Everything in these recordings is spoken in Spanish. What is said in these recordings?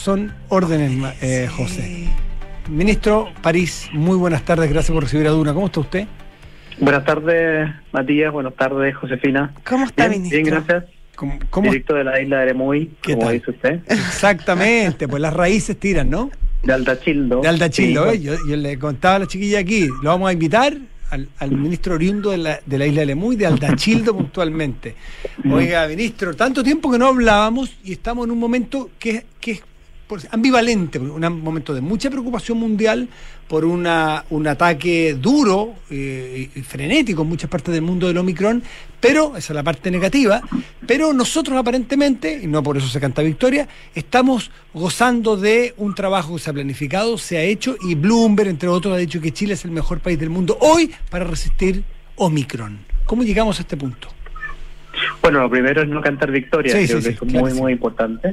son órdenes, José. Ministro París, muy buenas tardes, gracias por recibir a Duna. ¿Cómo está usted? Buenas tardes, Matías. Buenas tardes, Josefina. ¿Cómo está, bien, ministro? Bien, gracias. ¿Cómo? Directo de la isla de Lemuy, como tal? dice usted. Exactamente, pues las raíces tiran, ¿no? De Aldachildo. De Aldachildo, sí. Yo le contaba a la chiquilla aquí, lo vamos a invitar al ministro oriundo de la isla de Lemuy, de Aldachildo puntualmente. Oiga, ministro, tanto tiempo que no hablábamos y estamos en un momento que es ambivalente, un momento de mucha preocupación mundial por un ataque duro y frenético en muchas partes del mundo del Omicron, pero esa es la parte negativa, pero nosotros aparentemente, y no por eso se canta victoria, estamos gozando de un trabajo que se ha planificado, se ha hecho, y Bloomberg, entre otros, ha dicho que Chile es el mejor país del mundo hoy para resistir Omicron. ¿Cómo llegamos a este punto? Bueno, lo primero es no cantar victoria, creo que es muy importante.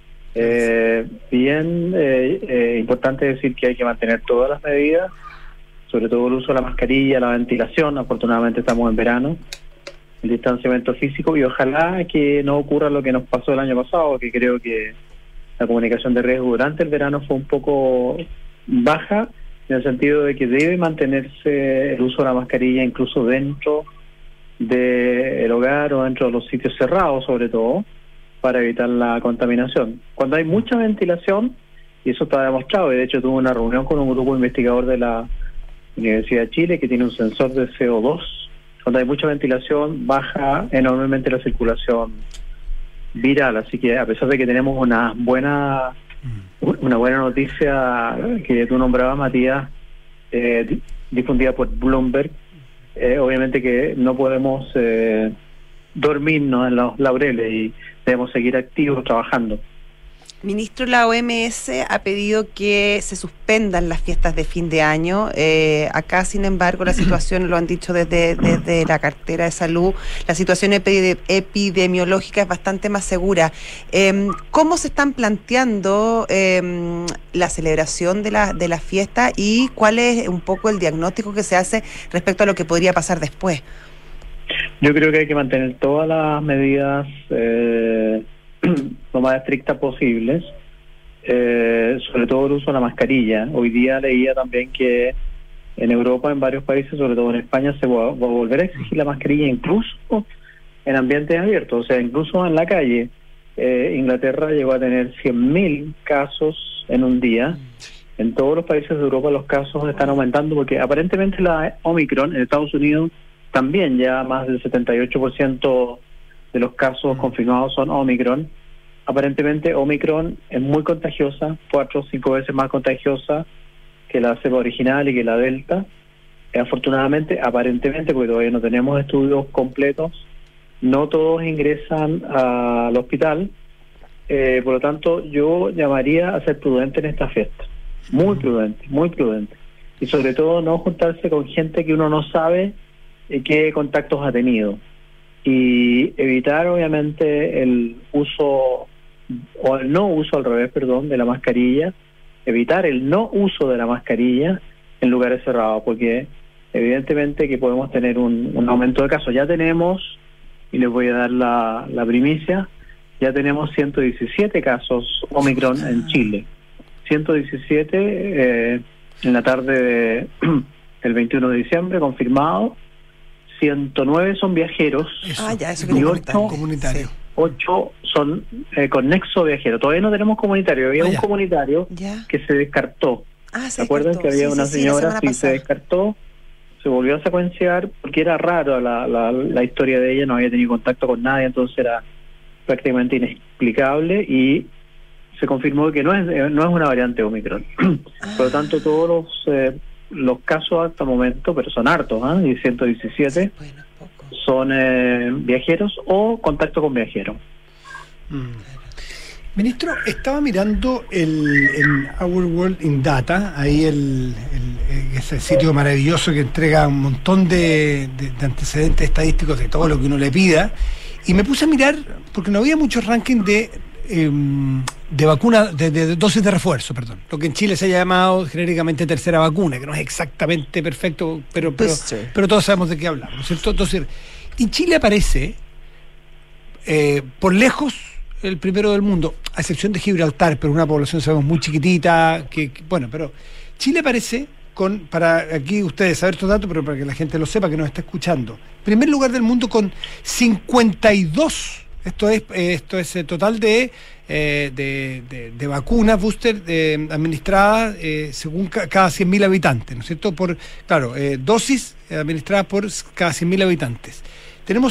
Importante decir que hay que mantener todas las medidas, sobre todo el uso de la mascarilla, la ventilación. Afortunadamente estamos en verano, el distanciamiento físico, y ojalá que no ocurra lo que nos pasó el año pasado, que creo que la comunicación de riesgo durante el verano fue un poco baja, en el sentido de que debe mantenerse el uso de la mascarilla incluso dentro del hogar o dentro de los sitios cerrados, sobre todo para evitar la contaminación. Cuando hay mucha ventilación, y eso está demostrado, y de hecho tuve una reunión con un grupo investigador de la Universidad de Chile que tiene un sensor de CO2, cuando hay mucha ventilación baja enormemente la circulación viral, así que a pesar de que tenemos una buena noticia que tú nombrabas, Matías, difundida por Bloomberg, obviamente que no podemos dormirnos en los laureles y debemos seguir activos trabajando. Ministro, la OMS ha pedido que se suspendan las fiestas de fin de año. Acá, sin embargo, la situación, lo han dicho desde la cartera de salud, la situación epidemiológica es bastante más segura. ¿Cómo se están planteando la celebración de la fiesta y cuál es un poco el diagnóstico que se hace respecto a lo que podría pasar después? Yo creo que hay que mantener todas las medidas lo más estrictas posibles, sobre todo el uso de la mascarilla. Hoy día leía también que en Europa, en varios países, sobre todo en España, se va a volver a exigir la mascarilla incluso en ambientes abiertos, o sea, incluso en la calle. Inglaterra llegó a tener 100.000 casos en un día. En todos los países de Europa los casos están aumentando porque aparentemente la Omicron en Estados Unidos también ya más del 78% de los casos confirmados son Omicron. Aparentemente Omicron es muy contagiosa, 4 o 5 veces más contagiosa que la cepa original y que la Delta. Afortunadamente, aparentemente, porque todavía no tenemos estudios completos, no todos ingresan al hospital. Por lo tanto, yo llamaría a ser prudente en esta fiesta. Muy prudente, muy prudente. Y sobre todo no juntarse con gente que uno no sabe qué contactos ha tenido. Y evitar, obviamente, el uso, o el no uso, al revés, perdón, de la mascarilla. Evitar el no uso de la mascarilla en lugares cerrados, porque evidentemente que podemos tener un aumento de casos. Ya tenemos, y les voy a dar la primicia, ya tenemos 117 casos Omicron en Chile. 117 en la tarde del 21 de diciembre, confirmado. 109 son viajeros. Eso y 8 comunitarios. 8 son con nexo viajero. Todavía no tenemos comunitario. Había un comunitario que se descartó. ¿Se acuerdan que había una señora que se descartó? Se volvió a secuenciar porque era raro la historia de ella, no había tenido contacto con nadie, entonces era prácticamente inexplicable y se confirmó que no es una variante Omicron. Por lo tanto, todos los casos hasta el momento, pero son hartos, y 117 son viajeros o contacto con viajeros. Ministro, estaba mirando en Our World in Data, ahí ese sitio maravilloso que entrega un montón de antecedentes estadísticos de todo lo que uno le pida, y me puse a mirar, porque no había muchos rankings de vacuna, de dosis de refuerzo, perdón, lo que en Chile se ha llamado genéricamente tercera vacuna, que no es exactamente perfecto, pero todos sabemos de qué hablamos, ¿no es cierto? Entonces, en Chile aparece por lejos el primero del mundo, a excepción de Gibraltar, pero una población sabemos muy chiquitita, bueno, pero Chile parece, para aquí ustedes saber estos datos, pero para que la gente lo sepa, que nos está escuchando, primer lugar del mundo con 52, esto es el total de vacunas booster administradas según cada 100.000 habitantes, ¿no es cierto? Dosis administradas por cada 100.000 habitantes. Tenemos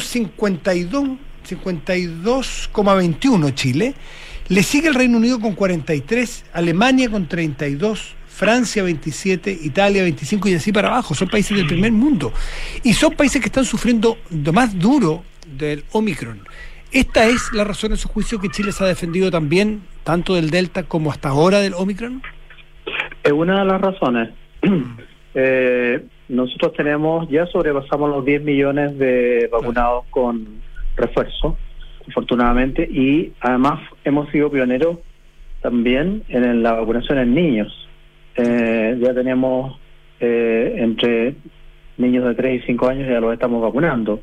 52,21 Chile, le sigue el Reino Unido con 43, Alemania con 32, Francia 27, Italia 25 y así para abajo. Son países del primer mundo y son países que están sufriendo lo más duro del Omicron. ¿Esta es la razón en su juicio que Chile se ha defendido también, tanto del Delta como hasta ahora del Omicron? Es una de las razones. Nosotros ya sobrepasamos los 10 millones de vacunados con refuerzo, afortunadamente, y además hemos sido pioneros también en la vacunación en niños. Ya tenemos entre niños de 3 y 5 años, ya los estamos vacunando.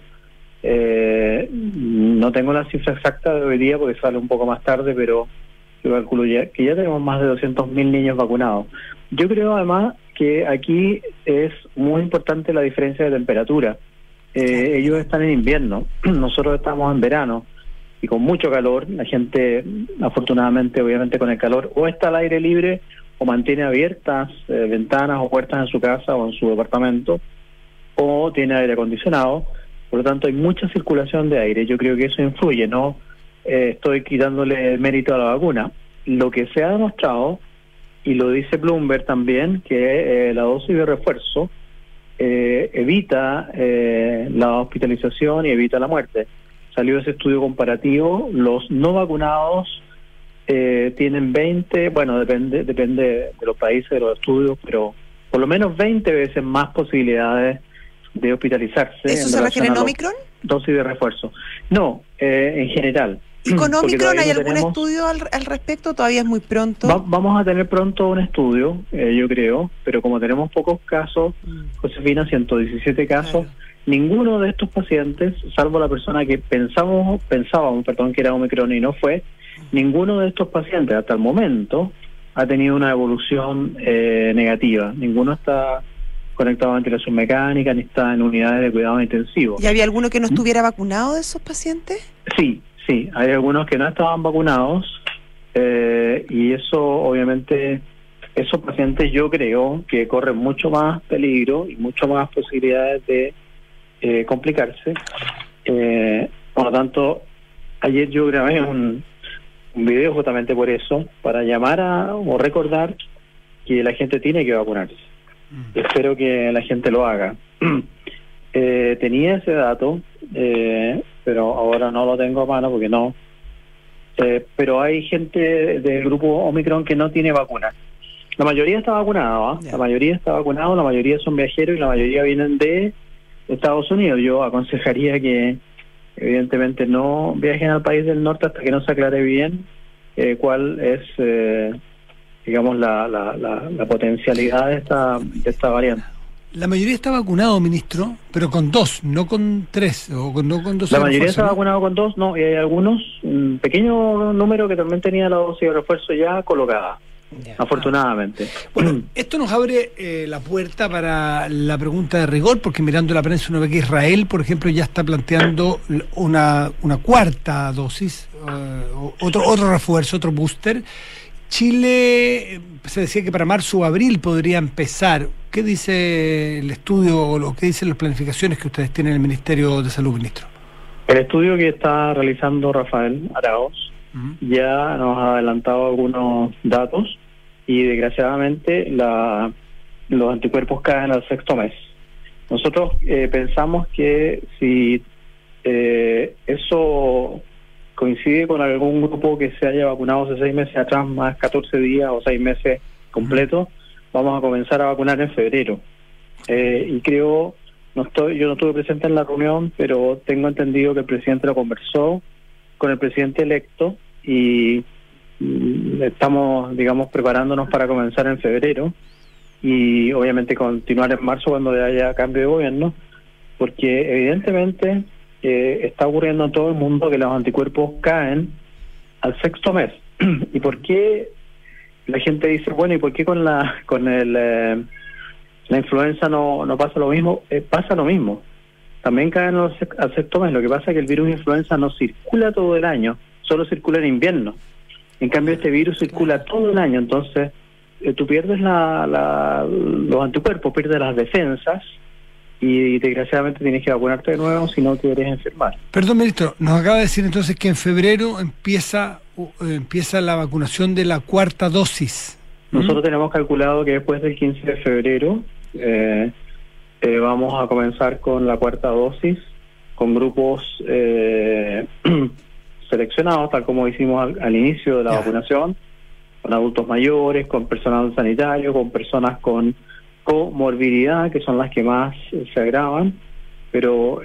No tengo la cifra exacta de hoy día porque sale un poco más tarde, pero yo calculo que ya tenemos más de 200.000 niños vacunados. Yo creo además que aquí es muy importante la diferencia de temperatura. Ellos están en invierno, nosotros estamos en verano y con mucho calor. La gente, afortunadamente, obviamente con el calor, o está al aire libre o mantiene abiertas ventanas o puertas en su casa o en su departamento, o tiene aire acondicionado. Por lo tanto, hay mucha circulación de aire. Yo creo que eso influye. No estoy quitándole mérito a la vacuna. Lo que se ha demostrado, y lo dice Bloomberg también, que la dosis de refuerzo evita la hospitalización y evita la muerte. Salió ese estudio comparativo. Los no vacunados tienen 20, bueno, depende de los países, de los estudios, pero por lo menos 20 veces más posibilidades de hospitalizarse. ¿Eso se refiere a Omicron? Dosis de refuerzo. No, en general. ¿Y con Omicron hay algún estudio al respecto? Todavía es muy pronto. Vamos a tener pronto un estudio, yo creo, pero como tenemos pocos casos, Josefina, 117 casos, ninguno de estos pacientes, salvo la persona que pensábamos, que era Omicron y no fue, ninguno de estos pacientes hasta el momento ha tenido una evolución negativa. Ninguno está conectado a ventilación mecánica ni está en unidades de cuidado intensivo. ¿Y había alguno que no estuviera vacunado de esos pacientes? Sí, hay algunos que no estaban vacunados y eso obviamente, esos pacientes yo creo que corren mucho más peligro y mucho más posibilidades de complicarse. Por lo tanto, ayer yo grabé un video justamente por eso, para llamar o recordar que la gente tiene que vacunarse. Espero que la gente lo haga. Tenía ese dato, pero ahora no lo tengo a mano porque no. Pero hay gente del grupo Omicron que no tiene vacuna. La mayoría está vacunada, La mayoría está vacunada, la mayoría son viajeros y la mayoría vienen de Estados Unidos. Yo aconsejaría que evidentemente no viajen al país del norte hasta que no se aclare bien cuál es digamos la potencialidad de esta variante. La mayoría está vacunado, ministro, pero con 2, no con 3 o no con 2. La mayoría está vacunado con 2, no, y hay algunos, un pequeño número que también tenía la dosis de refuerzo ya colocada, afortunadamente. Bueno, esto nos abre la puerta para la pregunta de rigor, porque mirando la prensa uno ve que Israel, por ejemplo, ya está planteando una cuarta dosis, otro refuerzo, otro booster. Chile se decía que para marzo o abril podría empezar. ¿Qué dice el estudio o lo que dicen las planificaciones que ustedes tienen en el Ministerio de Salud, ministro? El estudio que está realizando Rafael Araoz ya nos ha adelantado algunos datos y desgraciadamente los anticuerpos caen al 6º mes. Nosotros pensamos que si eso coincide con algún grupo que se haya vacunado hace 6 meses atrás, más 14 días o 6 meses completos, vamos a comenzar a vacunar en febrero. Y creo, yo no estuve presente en la reunión, pero tengo entendido que el presidente lo conversó con el presidente electo y estamos, digamos, preparándonos para comenzar en febrero y obviamente continuar en marzo cuando haya cambio de gobierno, porque evidentemente está ocurriendo en todo el mundo que los anticuerpos caen al sexto mes. ¿Y por qué la gente dice, bueno, ¿y por qué con la influenza no pasa lo mismo? Pasa lo mismo. También caen al sexto mes. Lo que pasa es que el virus de influenza no circula todo el año, solo circula en invierno. En cambio, este virus circula todo el año, entonces tú pierdes los anticuerpos, pierdes las defensas y desgraciadamente tienes que vacunarte de nuevo si no quieres enfermar. Perdón, ministro, nos acaba de decir entonces que en febrero empieza la vacunación de la cuarta dosis. Nosotros tenemos calculado que después del 15 de febrero vamos a comenzar con la cuarta dosis, con grupos seleccionados, tal como hicimos al inicio de la vacunación, con adultos mayores, con personal sanitario, con personas con comorbilidad, que son las que más se agravan, pero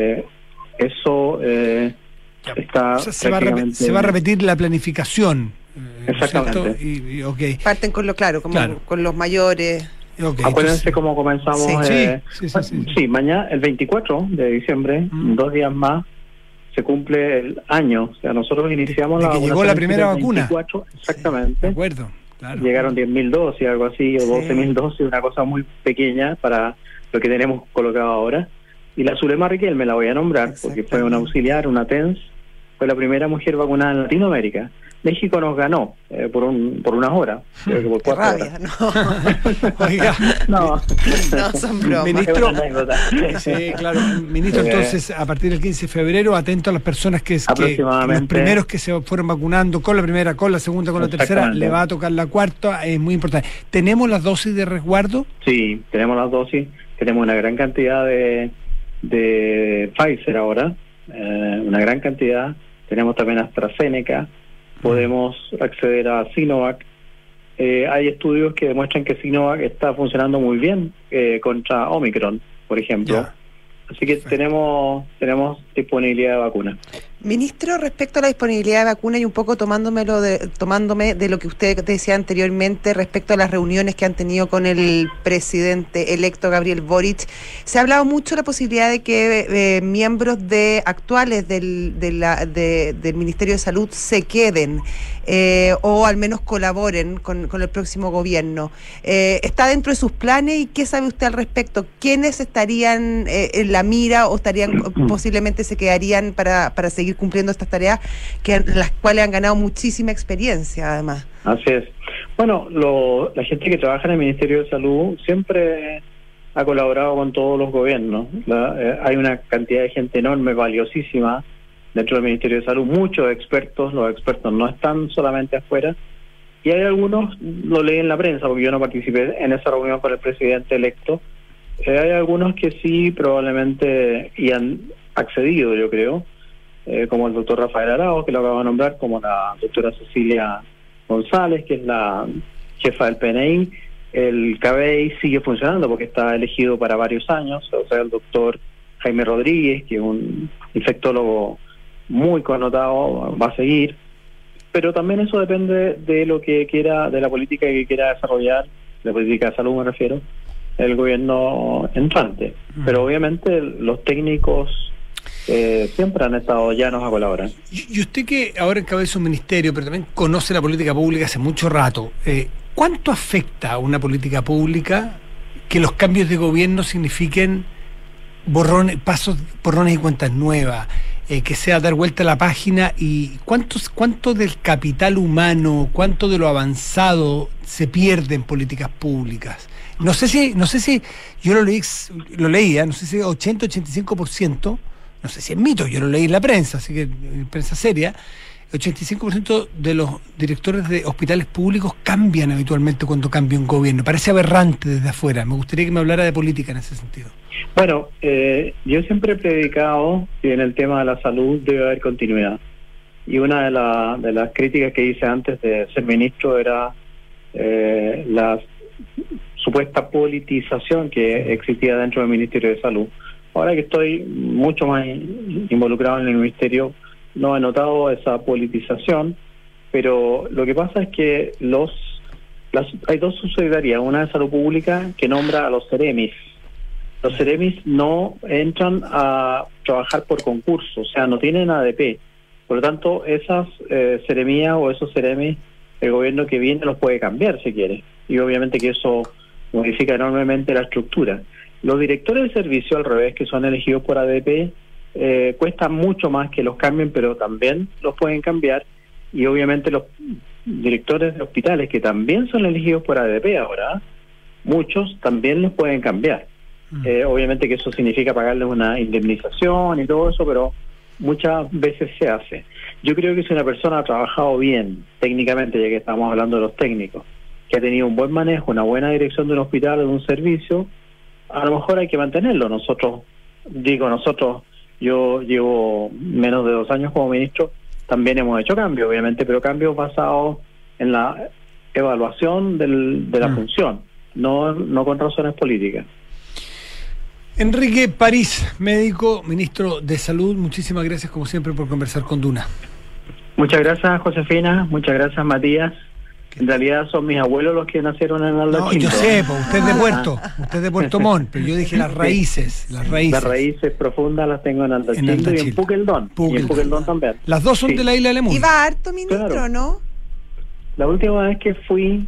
eso está se va a repetir la planificación. Exactamente. ¿No okay. Parten con con los mayores. Okay, acuérdense cómo comenzamos. Sí, mañana, el 24 de diciembre, 2 días más, se cumple el año. O sea, nosotros iniciamos la vacunación. Llegó la primera vacuna. 24, exactamente. Sí, de acuerdo. Claro. Llegaron 10.000 dosis, algo así, o 12.000 dosis, una cosa muy pequeña para lo que tenemos colocado ahora. Y la Zulema Riquelme la voy a nombrar, porque fue una auxiliar, una TENS, fue la primera mujer vacunada en Latinoamérica. México nos ganó por unas horas, creo que por 4 horas. No. Oiga, no son bromas. Ministro, sí, claro. Ministro, entonces, a partir del 15 de febrero, atento a las personas que los primeros que se fueron vacunando con la primera, con la segunda, con la tercera, le va a tocar la cuarta, es muy importante. ¿Tenemos las dosis de resguardo? Sí, tenemos las dosis, tenemos una gran cantidad de Pfizer ahora, una gran cantidad, tenemos también AstraZeneca, podemos acceder a Sinovac. Hay estudios que demuestran que Sinovac está funcionando muy bien contra Omicron, por ejemplo. Yeah. Así que tenemos disponibilidad de vacuna. Ministro, respecto a la disponibilidad de vacuna y un poco tomándome de lo que usted decía anteriormente respecto a las reuniones que han tenido con el presidente electo Gabriel Boric, se ha hablado mucho de la posibilidad de que miembros actuales del Ministerio de Salud se queden o al menos colaboren con el próximo gobierno. ¿Está dentro de sus planes y qué sabe usted al respecto? ¿Quiénes estarían en la mira o posiblemente se quedarían para seguir cumpliendo estas tareas las cuales han ganado muchísima experiencia además? Así es. Bueno, la gente que trabaja en el Ministerio de Salud siempre ha colaborado con todos los gobiernos. Hay una cantidad de gente enorme, valiosísima dentro del Ministerio de Salud, muchos expertos. Los expertos no están solamente afuera y hay algunos, lo leí en la prensa porque yo no participé en esa reunión con el presidente electo, hay algunos que sí probablemente y han accedido, yo creo, como el doctor Rafael Arauz, que lo acabo de nombrar, como la doctora Cecilia González, que es la jefa del PNI. El KBI sigue funcionando porque está elegido para varios años, o sea, el doctor Jaime Rodríguez, que es un infectólogo muy connotado, va a seguir, pero también eso depende de lo que quiera, de la política que quiera desarrollar, la política de salud me refiero, el gobierno entrante. Pero obviamente los técnicos siempre han estado llanos a colaborar. Y usted que ahora encabeza un ministerio, pero también conoce la política pública hace mucho rato, ¿cuánto afecta a una política pública que los cambios de gobierno signifiquen borrones y cuentas nuevas, que sea dar vuelta a la página? ¿Y cuánto del capital humano, cuánto de lo avanzado se pierde en políticas públicas? No sé si yo lo leía, no sé si 80-85%, no sé si es mito, yo lo leí en la prensa, así que en prensa seria, 85% de los directores de hospitales públicos cambian habitualmente cuando cambia un gobierno. Parece aberrante desde afuera. Me gustaría que me hablara de política en ese sentido. Bueno, yo siempre he predicado que en el tema de la salud debe haber continuidad. Y una de las críticas que hice antes de ser ministro era la supuesta politización que existía dentro del Ministerio de Salud. Ahora que estoy mucho más involucrado en el ministerio, no he notado esa politización, pero lo que pasa es que hay dos subsecretarías, una de salud pública que nombra a los seremis. Los seremis no entran a trabajar por concurso, o sea, no tienen ADP. Por lo tanto, esas seremías o esos seremis, el gobierno que viene los puede cambiar si quiere. Y obviamente que eso modifica enormemente la estructura. Los directores de servicio, al revés, que son elegidos por ADP, cuesta mucho más que los cambien, pero también los pueden cambiar. Y obviamente los directores de hospitales, que también son elegidos por ADP ahora, muchos también los pueden cambiar. Obviamente que eso significa pagarles una indemnización y todo eso, pero muchas veces se hace. Yo creo que si una persona ha trabajado bien técnicamente, ya que estamos hablando de los técnicos, que ha tenido un buen manejo, una buena dirección de un hospital o de un servicio, a lo mejor hay que mantenerlo. Nosotros, yo llevo menos de 2 años como ministro, también hemos hecho cambios, obviamente, pero cambios basados en la evaluación de la función, no con razones políticas. Enrique París, médico, ministro de Salud, muchísimas gracias como siempre por conversar con Duna. Muchas gracias, Josefina, muchas gracias, Matías. En realidad son mis abuelos los que nacieron en Aldachildo. No, yo sé, pues usted es de Puerto Montt, pero yo dije las raíces. Las raíces profundas las tengo en Aldachildo y en Puqueldón. Y en Puqueldón también. Las dos son de la isla de Lemuy. Iba harto, ministro, claro. ¿No? La última vez que fui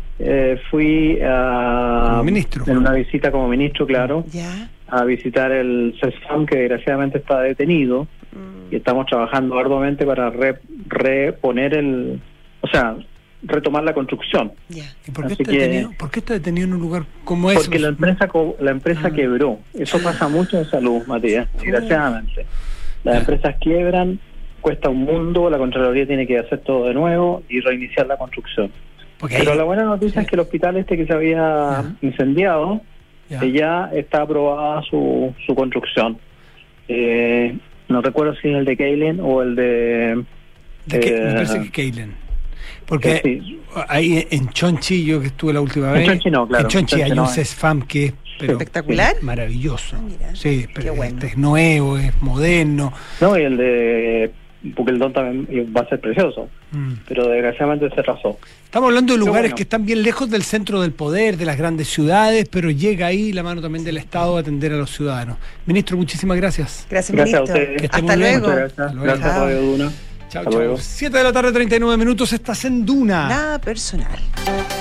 como ministro. En una visita como ministro, claro, ¿ya? A visitar el CESFAM, que desgraciadamente está detenido, y estamos trabajando arduamente para reponer retomar la construcción. Yeah. ¿Y por qué, ¿por qué está detenido en un lugar como ese? Porque la empresa quebró. Eso pasa mucho en salud, Matías, desgraciadamente. Las empresas quiebran, cuesta un mundo, la Contraloría tiene que hacer todo de nuevo y reiniciar la construcción. Pero la buena noticia es que el hospital que se había incendiado, ya está aprobada su construcción. No recuerdo si es el de Keilen o el de... me parece que Keilen. Porque ahí en Chonchi, yo que estuve la última vez. En Chonchi no, claro. En Chonchi hay un CESFAM que es espectacular. Maravilloso. Mira, sí, pero bueno. Es nuevo, es moderno. No, y el de Puqueldón también va a ser precioso. Pero desgraciadamente se atrasó. Estamos hablando de lugares que están bien lejos del centro del poder, de las grandes ciudades, pero llega ahí la mano también del Estado a atender a los ciudadanos. Ministro, muchísimas gracias. Gracias, ministro. A ustedes. Hasta luego. Gracias, Radio Duna. Chao, chao. 7 de la tarde, 39 minutos, estás en Duna. Nada personal.